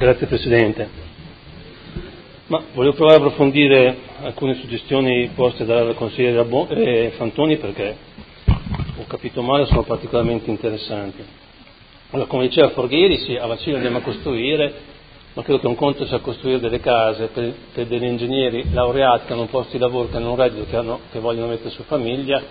Grazie Presidente. Volevo provare a approfondire alcune suggestioni poste dal consigliere Fantoni, perché ho capito male, sono particolarmente interessanti. Allora, come diceva Forghieri, sì, a Vacino andiamo a costruire, ma credo che un conto sia costruire delle case per degli ingegneri laureati che hanno un posto di lavoro, che hanno un reddito, che vogliono mettere su famiglia,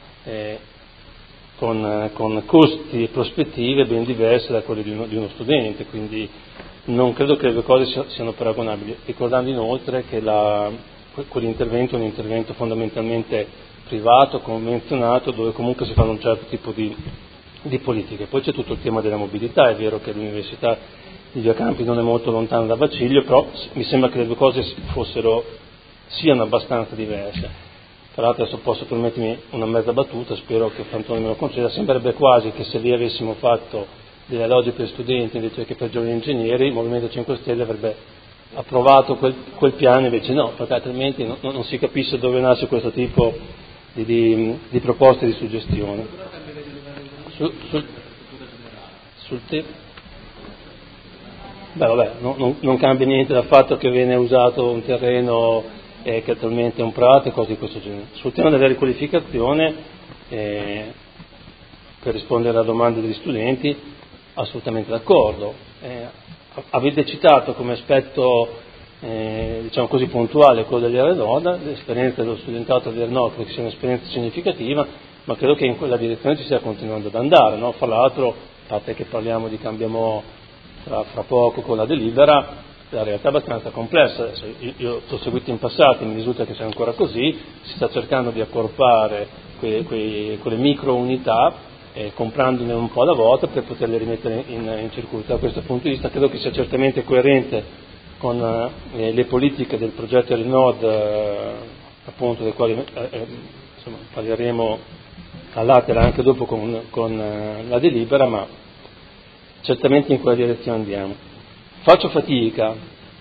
con costi e prospettive ben diverse da quelli di uno studente, quindi non credo che le due cose siano paragonabili, ricordando inoltre che quell'intervento è un intervento fondamentalmente privato, convenzionato, dove comunque si fanno un certo tipo di politiche. Poi c'è tutto il tema della mobilità, è vero che l'Università di Via Campi non è molto lontana da Baciglio, però mi sembra che le due cose siano abbastanza diverse. Tra l'altro adesso posso permettermi una mezza battuta, spero che Fantoni me lo conceda, sembrerebbe quasi che se lì avessimo fatto delle alloggi per studenti invece che per giovani ingegneri, il Movimento 5 Stelle avrebbe approvato quel piano, invece no, perché altrimenti non si capisce dove nasce questo tipo di proposte, di suggestioni. Non cambia niente dal fatto che viene usato un terreno che attualmente è un prato e cose di questo genere. Sul tema della riqualificazione, per rispondere alla domanda degli studenti, assolutamente d'accordo. Avete citato come aspetto diciamo così puntuale quello degli Aredoda, l'esperienza dello studentato di Arno, che sia un'esperienza significativa, ma credo che in quella direzione ci stia continuando ad andare, no? Fra l'altro, a parte che parliamo di Cambiamo fra poco con la delibera, la realtà è abbastanza complessa. Adesso io ho seguito in passato, mi risulta che sia ancora così, si sta cercando di accorpare quelle micro unità, comprandone un po' alla volta per poterle rimettere in circuito. Da questo punto di vista credo che sia certamente coerente con le politiche del progetto Renod, appunto del quale parleremo all'Atera anche dopo con la delibera, ma certamente in quella direzione andiamo. Faccio fatica,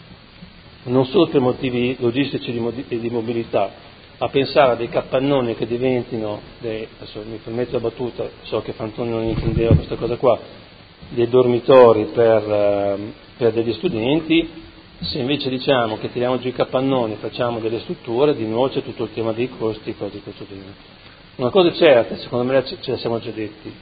non solo per motivi logistici e di mobilità, a pensare a dei capannoni che diventino, adesso mi permetto la battuta, so che Fantoni non intendeva questa cosa qua, dei dormitori per degli studenti. Se invece diciamo che tiriamo giù i capannoni, facciamo delle strutture, di nuovo c'è tutto il tema dei costi e cose di questo genere. Una cosa è certa, secondo me ce la siamo già detti,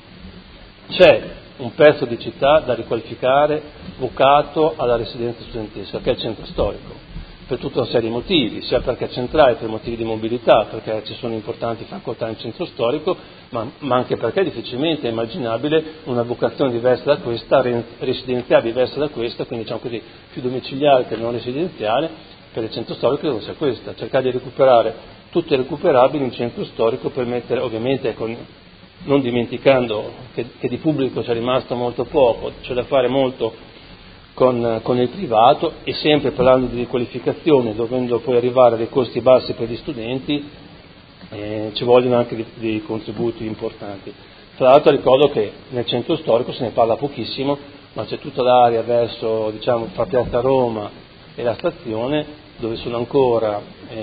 c'è un pezzo di città da riqualificare vocato alla residenza studentesca, che è il centro storico, per tutta una serie di motivi, sia perché è centrale per motivi di mobilità, perché ci sono importanti facoltà in centro storico, ma anche perché è difficilmente immaginabile una vocazione diversa da questa, residenziale diversa da questa, quindi diciamo così, più domiciliare che non residenziale, per il centro storico credo sia questa, cercare di recuperare tutto il recuperabile in centro storico per mettere, ovviamente non dimenticando che di pubblico c'è rimasto molto poco, c'è da fare molto con il privato, e sempre parlando di riqualificazione, dovendo poi arrivare a dei costi bassi per gli studenti, ci vogliono anche dei contributi importanti. Tra l'altro ricordo che nel centro storico se ne parla pochissimo, ma c'è tutta l'area verso, diciamo, fra Piazza Roma e la stazione, dove sono ancora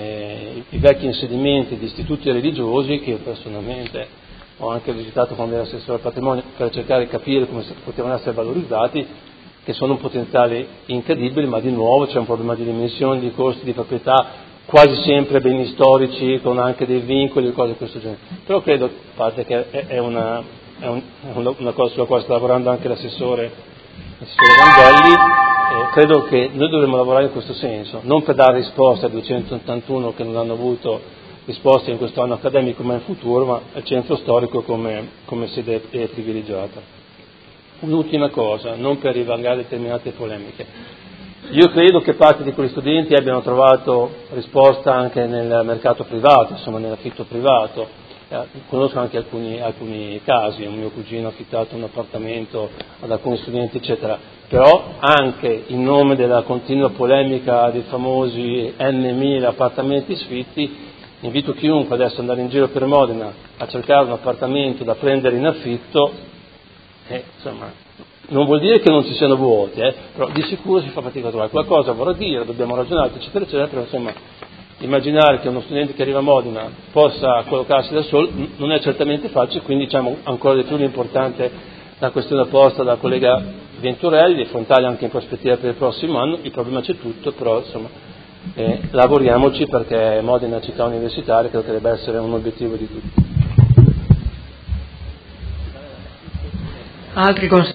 i vecchi insediamenti di istituti religiosi, che io personalmente ho anche visitato quando ero assessore al patrimonio per cercare di capire come potevano essere valorizzati, che sono un potenziale incredibile, ma di nuovo c'è un problema di dimensioni, di costi, di proprietà, quasi sempre beni storici, con anche dei vincoli e cose di questo genere. Però credo, a parte che è una cosa sulla quale sta lavorando anche l'assessore Vangelli, credo che noi dovremmo lavorare in questo senso, non per dare risposte a 281 che non hanno avuto risposte in questo anno accademico ma in futuro, ma al centro storico come sede privilegiata. Un'ultima cosa, non per rivangare determinate polemiche. Io credo che parte di quegli studenti abbiano trovato risposta anche nel mercato privato, insomma nell'affitto privato. Conosco anche alcuni casi, un mio cugino ha affittato un appartamento ad alcuni studenti, eccetera. Però anche in nome della continua polemica dei famosi N.000 appartamenti sfitti, invito chiunque adesso ad andare in giro per Modena a cercare un appartamento da prendere in affitto. Insomma, non vuol dire che non ci siano vuoti, però di sicuro si fa fatica a trovare qualcosa, vorrà dire, dobbiamo ragionare, eccetera, eccetera, però insomma, immaginare che uno studente che arriva a Modena possa collocarsi da solo non è certamente facile, quindi diciamo ancora di più l'importante la questione posta dalla collega Venturelli, di affrontarli anche in prospettiva per il prossimo anno. Il problema c'è tutto, però insomma lavoriamoci, perché Modena è una città universitaria, credo che debba essere un obiettivo di tutti. Altri